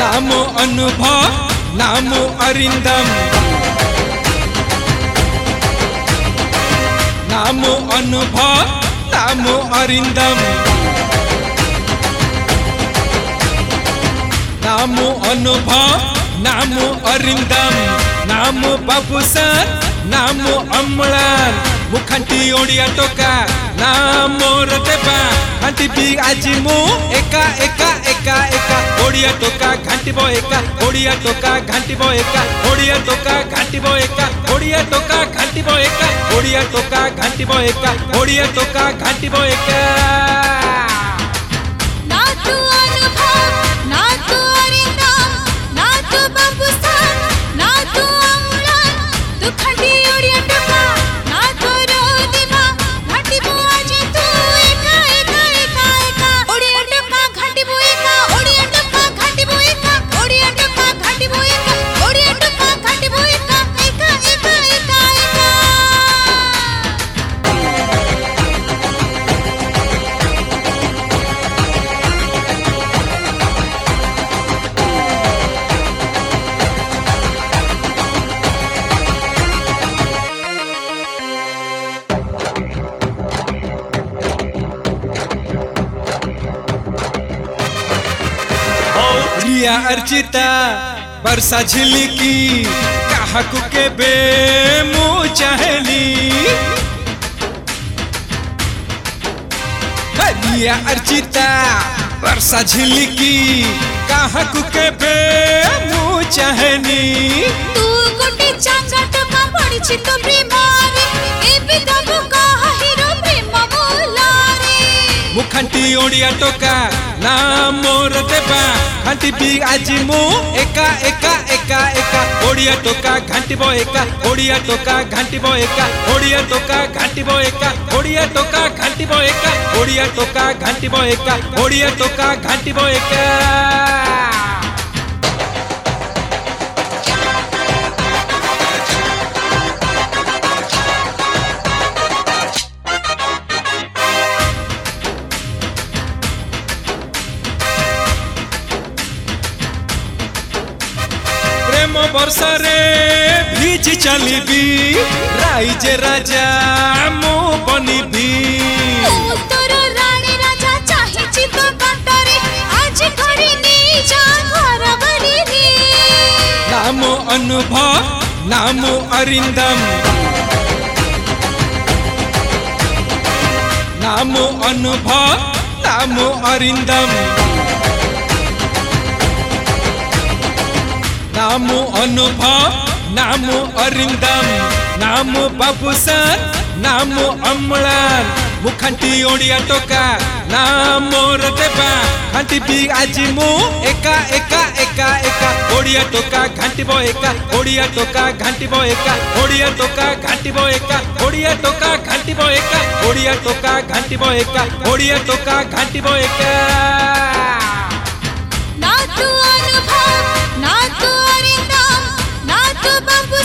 नामो अनुभव नामो अरिंदम नामो अनुभव नामो अरिंदम नामो अनुभव नामो अरिंदम नामो बाबूसान नामो अम्लान मुखांटी ओडिया टोका नामो रतेबा घंटी भी आजी मु एका एका एका एका ओडिया टोका घंटी बो एका ओडिया टोका घंटी बो एका ओडिया टोका घंटी बो एका ओडिया टोका घंटी बो एका ओडिया टोका घंटी बो एका ओडिया टोका घंटी बो एका रिया अर्चिता बरसा झिलकी काहकु के बे मु चाहली रिया अर्चिता बरसा झिलकी काहकु के बे मु चाहली तू गोटे चांगाट का पड़ी छि तो बीमारी ए बिदबु कहा हीरो प्रेम मोलारे मुखांटी ओडिया टोका नामो रतेबा घंटी भी आजी मु एका एका एका एका ओडिया टोका घंटी बो एका ओडिया टोका घंटी बो एका ओडिया टोका घंटी बो एका ओडिया टोका घंटी बो एका ओडिया टोका घंटी बो एका ओडिया टोका घंटी बो एका वर्षा रे भीज चलीबी राइजे राजा मो बनीबी तोर रानी राजा चाहि छि तो बाटरे आज घड़ी नी जा घर बनी रे नामो अनुभव नामो अरिंदम नामो अनुभव नामो अरिंदम नामो अनुभव नामो अरिंदम नामो बाबूसान नामो अम्लान मुखांटी ओडिया टोका नामो रतेबा घंटी भी आजी मु एका एका एका एका ओडिया टोका घंटी बो एका ओडिया टोका घंटी बो एका ओडिया टोका घंटी बो एका ओडिया टोका घंटी बो एका ओडिया टोका घंटी बो एका ओडिया टोका घंटी बो एका ना तू अनुभव ना तू अरिंदम ना तू बाबू